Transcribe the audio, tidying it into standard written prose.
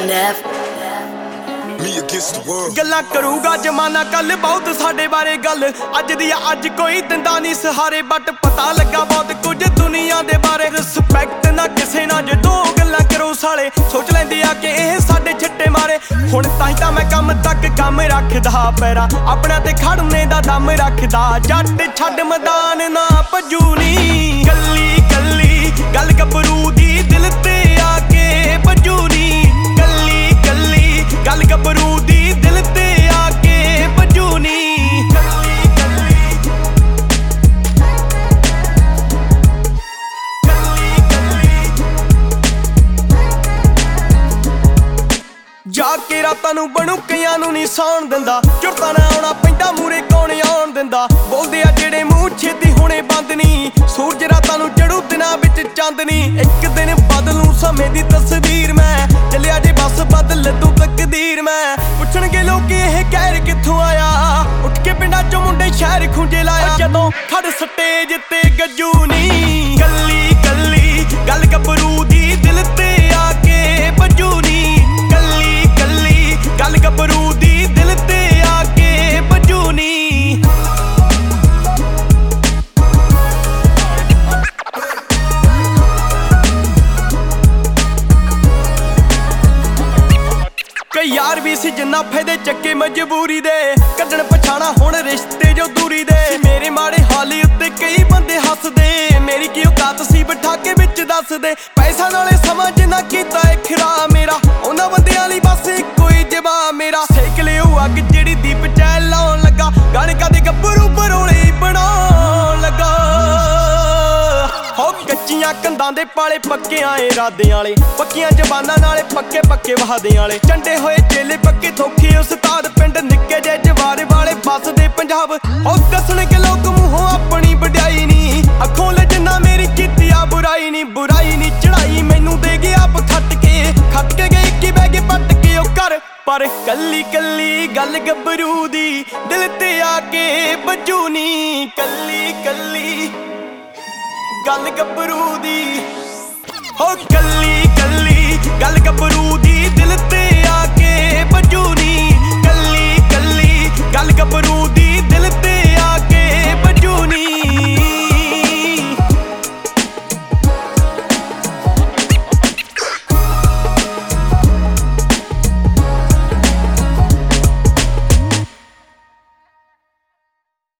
ਗੱਲਾਂ ਕਰੂਗਾ ਜਮਾਨਾ ਕੱਲ ਬਹੁਤ ਸਾਡੇ ਬਾਰੇ ਗੱਲ ਅੱਜ ਦੀ ਅੱਜ ਕੋਈ ਦਿੰਦਾ ਨਹੀਂ ਸਹਾਰੇ ਬਟ ਪਤਾ ਲੱਗਾ ਬਹੁਤ ਕੁਝ ਦੁਨੀਆ ਦੇ ਬਾਰੇ ਰਿਸਪੈਕਟ ਨਾ ਕਿਸੇ ਨਾਲ ਜਦੋਂ ਗੱਲਾਂ ਕਰੋ ਸਾਲੇ ਸੋਚ ਲੈਂਦੇ ਆ ਕਿ ਇਹ ਸਾਡੇ ਛੱਟੇ ਮਾਰੇ ਹੁਣ ਤਾਂ ਮੈਂ ਕੰਮ ਤੱਕ ਕੰਮ ਰੱਖਦਾ ਪੈਰਾ ਆਪਣਾ ਤੇ ਖੜਨੇ ਦਾ ਦਮ ਰੱਖਦਾ ਜੱਟ ਛੱਡ ਮੈਦਾਨ ਨਾ ਭੱਜੂ ਨੀ ਕੱਲੀ ਕੱਲੀ ਗੱਲ ਗੱਭਰੂ ਦੀ ਦਿਲ ਤੇ ਆ ਕੇ ਭੱਜੂ ਨੀ ਕੱਲੀ ਕੱਲੀ ਗੱਲ ਗੱਭਰੂ ਦੀ ਦਿਲ ਤੇ ਆ ਕੇ ਭੱਜੂ ਨੀ ਕੱਲੀ ਕੱਲੀ ਜਾ ਕੇ ਰਾਤਾਂ ਨੂੰ ਬਣੂਕਿਆਂ ਨੂੰ ਨਹੀਂ ਸੌਣ ਦਿੰਦਾ ਝੁਰਤਾ ਨਾ ਆਉਣਾ ਪੈਂਦਾ ਮੂਰੇ ਕੌਣ ਆਉਣ ਦਿੰਦਾ ਬੋਲਦੇ ਆ ਜਿਹੜੇ ਮੂੰਹ ਛੇਤੀ ਹੁਣੇ ਬੰਦ ਨਹੀਂ ਸੂਰਜ ਰਾਤਾਂ ਨੂੰ ਚੜੂ ਦਿਨਾਂ ਵਿੱਚ ਚਾਂਦਨੀ ਇੱਕ ਦਿਨ ਬਦਲੂ ਸਮੇਂ ਦੀ ਤਸਵੀਰ ਮੈਂ ਚੱਲਿਆ ਜੇ ਬਸ ਬਦਲ ਤੂੰ ਤਕਦੀਰ ਮੈਂ ਪੁੱਛਣਗੇ ਲੋਕ ਇਹ ਕਹਿਰ ਕਿੱਥੋਂ ਆਇਆ ਉੱਠ ਕੇ ਪਿੰਡਾਂ ਚੋਂ ਮੁੰਡੇ ਸ਼ਹਿਰ ਖੁੰਝੇ ਲਾਇਆ ਜਦੋਂ ਖੜ ਸਟੇਜ ਤੇ ਗੱਜੂ ਨੀ ਕੱਲੀ ਕੱਲੀ ਗੱਲ ਗੱਭਰੂ ਦੀ ਦਿਲ ਤੇ ਆ ਕੇ ਭੱਜੂ ਨੀ ਕੱਲੀ ਕੱਲੀ ਗੱਲ ਗੱਭਰੂ ਦੀ ਦਿਲ ਤੇ ਆ ਕੇ ਭੱਜੂ ਨੀ ਕਈ ਯਾਰ ਵੀ ਸੀ ਜਿੰਨਾ ਫਾਇਦੇ ਚੱਕੇ ਮਜਬੂਰੀ ਦੇ ਕੱਢਣ ਪਛਾਣਾ ਹੁਣ ਰਿਸ਼ਤੇ ਜੋ ਦੂਰੀ ਦੇ ਮੇਰੇ ਮਾੜੇ ਹਾਲ ਉੱਤੇ ਕਈ ਬੰਦੇ ਹੱਸਦੇ ਮੇਰੀ ਕੀ ਔਕਾਤ ਸੀ ਬਿਠਾ ਕੇ ਵਿੱਚ ਦੱਸਦੇ ਪੈਸਾ ਨਾਲੇ ਸਮਝ ਨਾ ਕੀਤਾ ਇਹ ਖਰਾ ਮੇਰਾ ਉਹਨਾਂ ਬੰਦਿਆਂ ਲਈ ਬਸ ਇੱਕੋ ਹੀ ਜਵਾਬ ਮੇਰਾ ਸੇਕ ਲਿਓ ਅੱਗ ਜਿਹੜੀ ਦੀਪ ਚ ਲਾਉਣ ਲੱਗਾ ਗਾਣੇ ਕਦੇ ਗੱਭਰੂ ਬਰੋਲੇ ਬਣਾਉਣ ਲੱਗਾ ਹੋ ਕੱਚੀਆਂ ਕੰਧਾਂ ਦੇ ਪਾਲੇ ਪੱਕਿਆਂ ਇਰਾਦਿਆਂ ਵਾਲੇ ਪੱਕੀਆਂ ਜ਼ਬਾਨਾਂ ਨਾਲੇ ਪੱਕੇ ਪੱਕੇ ਵਾਹਦਿਆਂ ਵਾਲੇ ਚੰਡੇ ਹੋਏ ਚੇਲੇ ਪੱਕੇ ਥੋਖੇ ਉਸਤਾਦ ਪਿੰਡ ਨਿੱਕੇ ਜੇ ਜਵਾਰੇ ਵਾਲੇ ਵੱਸਦੇ ਪੰਜਾਬ ਹੋ ਦੱਸਣਗੇ ਲੋਕ ਮੂੰਹੋਂ ਆਪਣੀ ਵਡਿਆਈ ਨੀ ਅੱਖੋਂ ਲਜਣਾ ਮੇਰੀ ਕੀਤੀ ਆ ਬੁਰਾਈ ਨੀ ਚੜਾਈ ਮੈਨੂੰ ਦੇ ਗਿਆ ਆਪ ਖੱਟ ਕੇ ਗਏ ਕੀ ਬਹਿ ਕੇ ਪੱਟ ਕੇ ਉਹ ਕਰ ਪਰ ਕੱਲੀ ਕੱਲੀ ਗੱਲ ਗੱਭਰੂ ਦੀ ਦਿਲ ਤੇ ਆ ਕੇ ਵੱਜੂ ਨੀ ਕੱਲੀ ਕੱਲੀ ਗੱਲ ਗੱਭਰੂ ਦੀ ਹੋ ਕੱਲੀ ਕੱਲੀ ਗੱਲ ਗੱਭਰੂ ਦੀ ਦਿਲ ਤੇ ਆ ਕੇ ਵੱਜੂ ਨੀ ਕੱਲੀ ਕੱਲੀ ਗੱਲ ਗੱਭਰੂ ਦੀ